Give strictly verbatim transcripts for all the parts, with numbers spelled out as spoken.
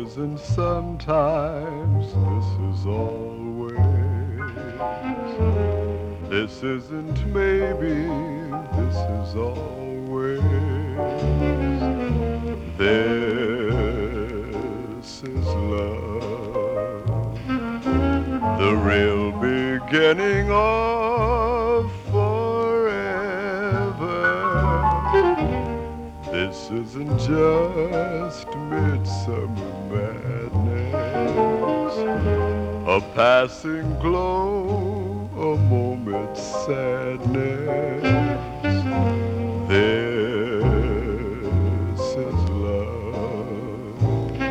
isn't sometimes, this is always. This isn't maybe, this is always. This is love, the real beginning of forever. This isn't just midsummer madness, a passing glow, a moment's sadness. This is love.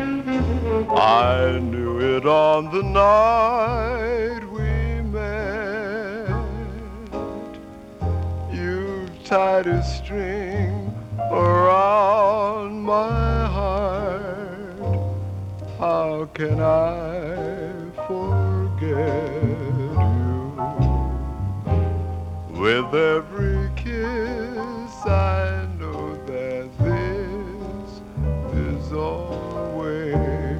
I knew it on the night we met. You've tied a string around my heart. How can I forget you? With every kiss I know that this is always.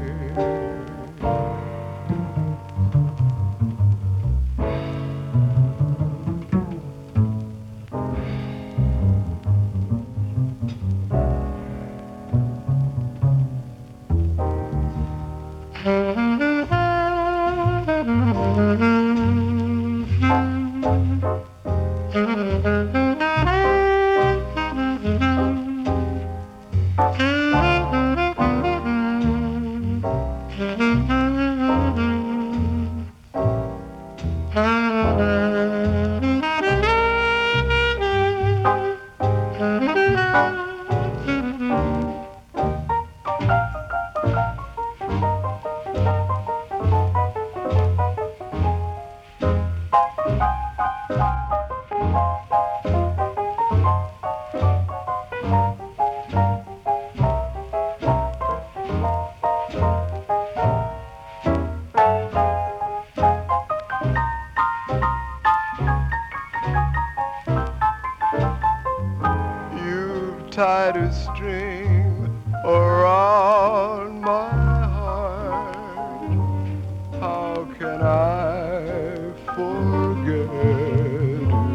Tied a string around my heart. How can I forget you?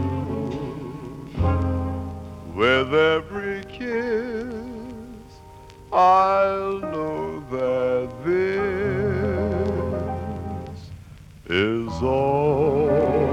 With every kiss, I'll know that this is all.